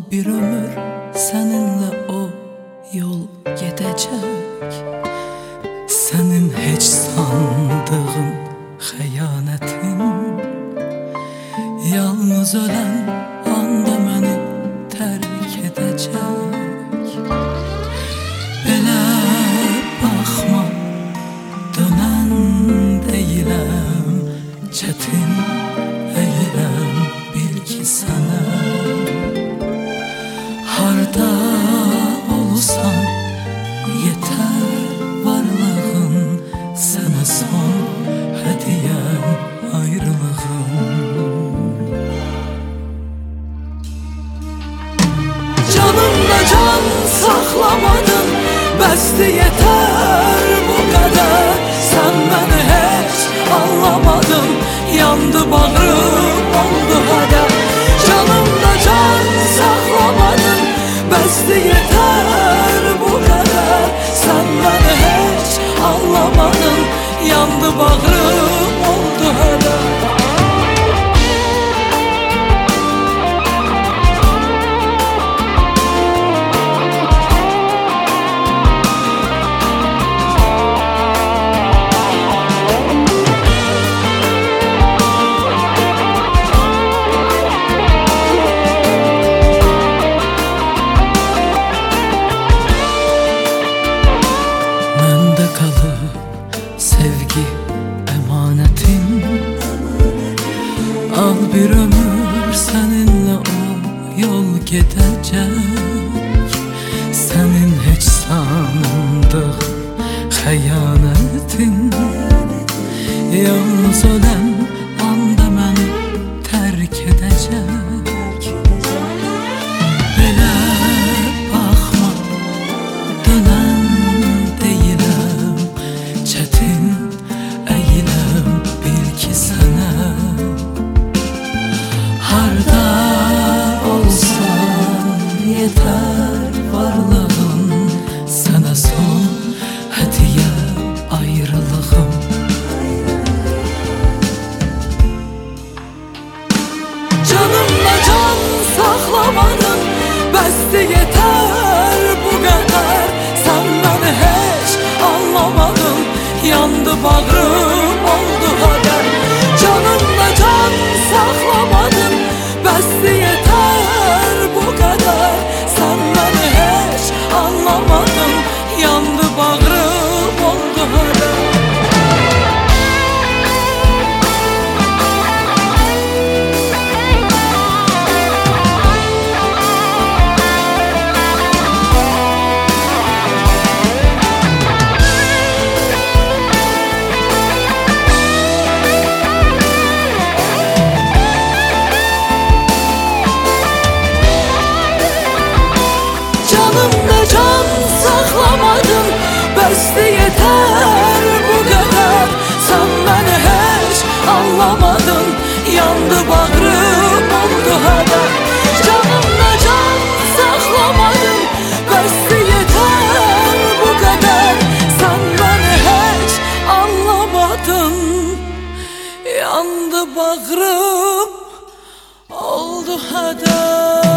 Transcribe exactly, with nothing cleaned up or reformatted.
bir ömür seninle o yol gedəcək. Sənin heç sandığın xəyanətin yalnız ölən anda məni tərk edəcək. Belə baxma, dönən deyiləm, çətin əyiləm, bil ki sənə. Harda olsan yeter varlığın, sənə son hədiyəm ayrılığım. Canımda can saxlamadın, bəsdir yeter bu qədər. Sən məni heç anlamadın, yandı bağrım, oldu hədər. Canımda can saxlamadın, bəsdir yeter bu qədər. Sən məni heç anlamadın, yandı bağrım, oldu hədər. Sevgi emanetim, al bir ömür seninle o yol gedəcək. Sənin heç sandığın xəyanətin yalnız ölən anda məni tərk edəcək. Belə baxma, dönən deyiləm, çətin əyiləm, bil ki sənə. Harda olsan yeter varlığın, sənə son hədiyə ayrılığım. Canımla can saxlamadın, bəsdir yeter bu qədər. Sən məni heç anlamadın, yandı bağrım, oldu hədər. Canımla can saxlamadın, bəsdir yeter bu qədər. Sən məni heç anlamadın, yandı bağrım, oldu hədər. Canımda can saxlamadın, bəsdir yeter bu qədər. Sən məni heç anlamadın, yandı bağrım, oldu hədər. Canımda can saxlamadın, bəsdir yeter bu qədər. Sən məni heç anlamadın, yandı bağrım, oldu hədər.